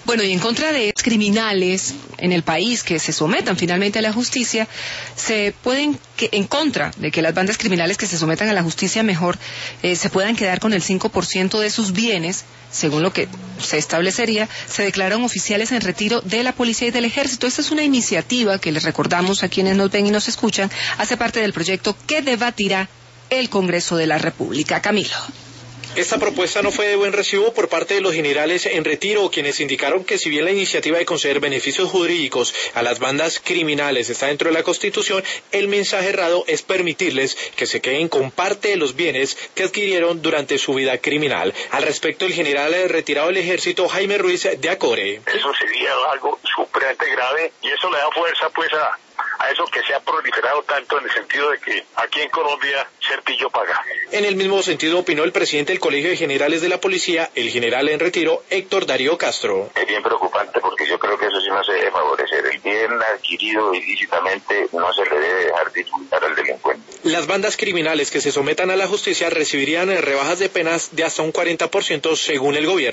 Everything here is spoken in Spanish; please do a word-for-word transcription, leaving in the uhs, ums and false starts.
Bueno, y en contra de criminales en el país que se sometan finalmente a la justicia, se pueden, que, en contra de que las bandas criminales que se sometan a la justicia mejor, eh, se puedan quedar con el cinco por ciento de sus bienes, según lo que se establecería, se declararon oficiales en retiro de la policía y del ejército. Esta es una iniciativa que les recordamos a quienes nos ven y nos escuchan, hace parte del proyecto que debatirá el Congreso de la República. Camilo. Esta propuesta no fue de buen recibo por parte de los generales en retiro, quienes indicaron que si bien la iniciativa de conceder beneficios jurídicos a las bandas criminales está dentro de la Constitución, el mensaje errado es permitirles que se queden con parte de los bienes que adquirieron durante su vida criminal. Al respecto, el general retirado del Ejército, Jaime Ruiz de Acore. Eso sería algo supremamente grave y eso le da fuerza pues a... a eso que se ha proliferado tanto en el sentido de que aquí en Colombia ser pillo paga. En el mismo sentido opinó el presidente del Colegio de Generales de la Policía, el general en retiro, Héctor Darío Castro. Es bien preocupante porque yo creo que eso sí no se debe favorecer. El bien adquirido ilícitamente no se le debe dejar disfrutar al delincuente. Las bandas criminales que se sometan a la justicia recibirían rebajas de penas de hasta un cuarenta por ciento según el gobierno.